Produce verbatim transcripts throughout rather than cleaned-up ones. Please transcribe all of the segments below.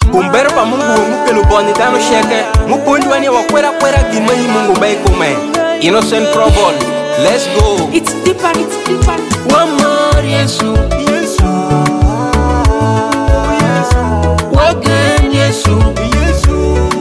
Kumbero pa Mungu mukelo boni tano sheke. Mupunjwa ni wakwera kwera gima yi Mungu bai kume. Innocent Provo, let's go. It's deeper, it's deeper. One more Yesu, Yesu, Yesu. Again Yesu, Yesu,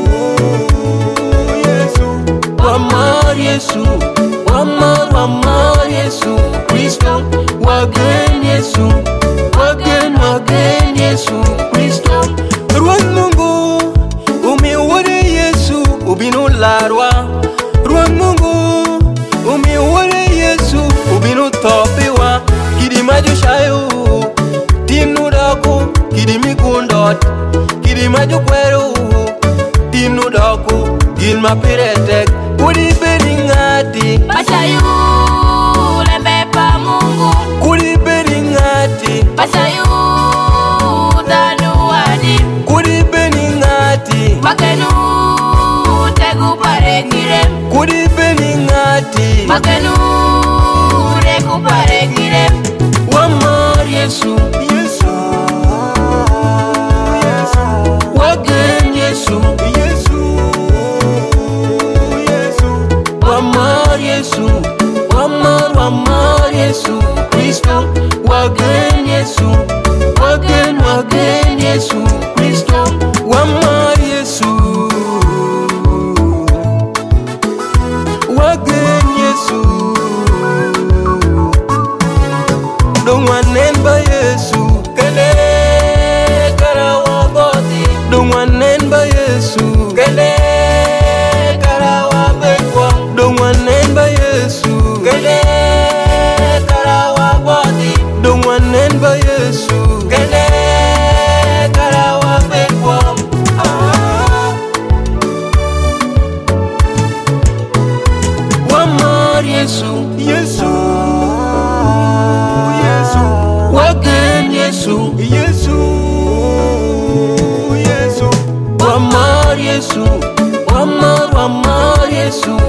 Yesu. One more Yesu, one more, one more Yesu. Kristo, again Yesu, again, again Yesu. Kristo. Ruan Mungu, umiwore Yesu, ubinu larwa. Ruan Mungu, umiwore Yesu, ubinu topiwa. Kidima jushayu, tinu daku, kidimi kundot. Kidima jukweru, tinu daku, gilma piretek. Kudi beringati, Pasayu, lembepa Mungu. kudi beringati, Pasayu, danuadi. kudi beringati, Makenu, tegu paregire. kudi beringati. Makenu, reku paregire. One more Yesu, Yesu, Yesu. Again Yesu, Yesu, Yesu. One more Yesu, one more, one more Yesu. Kristo, again Yesu, again, again Yesu. Kristo, one more Yesu, again Yesu. Don't want name by Yesu, kele karawa body. Don't want name by Yesu, kele karawa bekwa. Don't want name by Yesu, kele karawa body. Don't want name by Yesu, kele karawa bekwa. Ah. One more Yesu, Yesu. Again Yesu, Yesu, Yesu. One more Yesu, one more, one more Yesu.